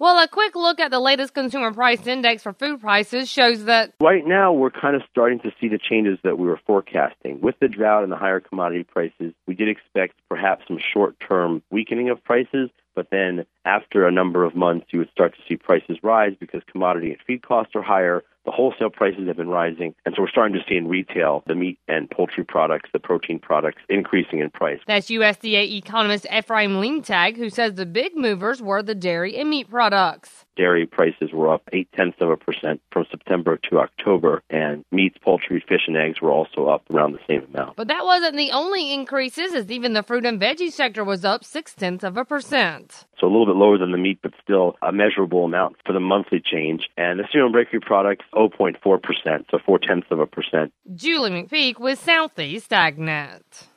Well, a quick look at the latest consumer price index for food prices shows that right now we're kind of starting to see the changes that we were forecasting. With the drought and the higher commodity prices, we did expect perhaps some short-term weakening of prices, but then after a number of months, you would start to see prices rise because commodity and feed costs are higher. The wholesale prices have been rising, and so we're starting to see in retail the meat and poultry products, the protein products, increasing in price. That's USDA economist Ephraim Leantag, who says the big movers were the dairy and meat products. Dairy prices were up 0.8% from September to October, and meats, poultry, fish, and eggs were also up around the same amount. But that wasn't the only increases, as even the fruit and veggie sector was up 0.6%. So a little bit lower than the meat, but still a measurable amount for the monthly change. And the cereal and bakery products, 0.4%, so 0.4%. Julie McPeak with Southeast AgNet.